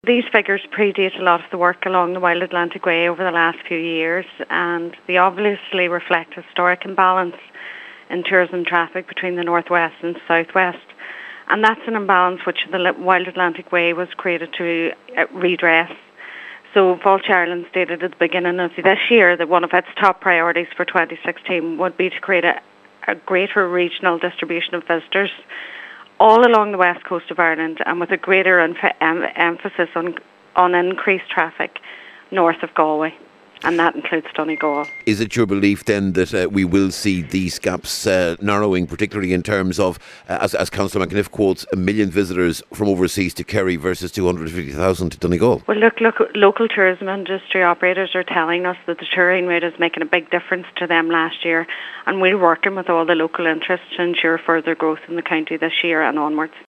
These figures predate a lot of the work along the Wild Atlantic Way over the last few years, and they obviously reflect historic imbalance in tourism traffic between the northwest and southwest. And that's an imbalance which the Wild Atlantic Way was created to redress. So Vulture Ireland stated at the beginning of this year that one of its top priorities for 2016 would be to create a greater regional distribution of visitors all along the west coast of Ireland, and with a greater emphasis on increased traffic north of Galway, and that includes Donegal. Is it your belief then that we will see these gaps narrowing, particularly in terms of, as Councillor McAniff quotes, 1 million visitors from overseas to Kerry versus 250,000 to Donegal? Well, look, local tourism industry operators are telling us that the touring rate is making a big difference to them last year, and we're working with all the local interests to ensure further growth in the county this year and onwards.